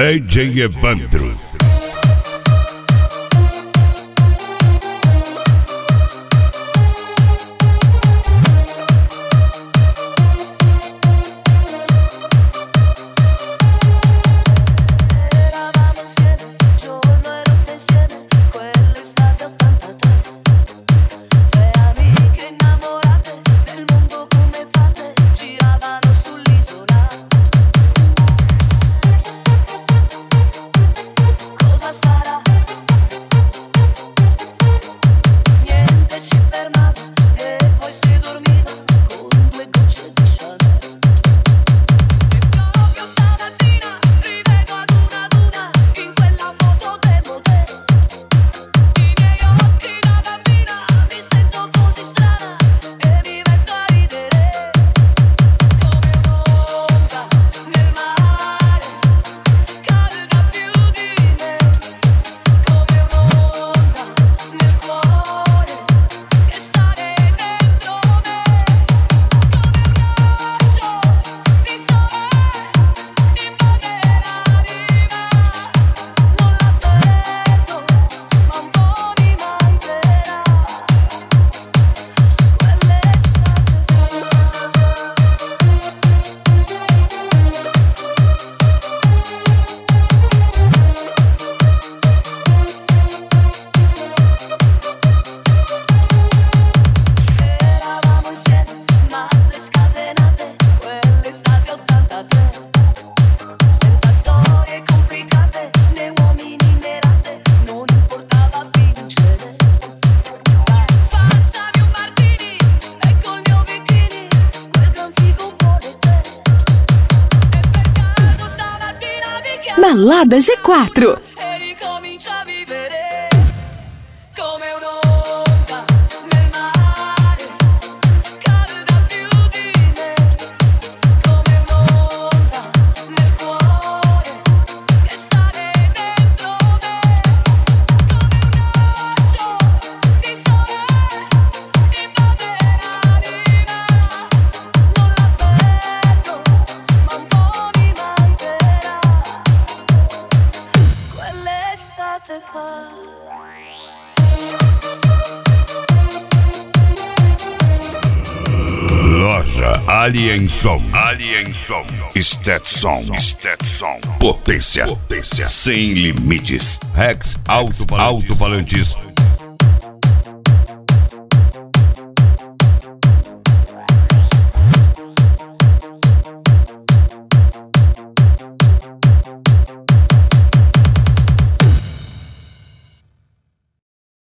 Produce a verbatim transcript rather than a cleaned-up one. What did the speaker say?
D J Evandro. Balada G quattro. E ricomincia a vivere come un'onda nel mare, calda più di me, come un'onda nel cuore che sale dentro me, come un raggio di sole invade l'anima, non la perdo, ma un po' mi mancherà. Quell'estate fa. Loja Alien Som. Alien Som. Stat Som. Stat Som. Potência. Potência. Sem limites. Rex Alto Alto-falantes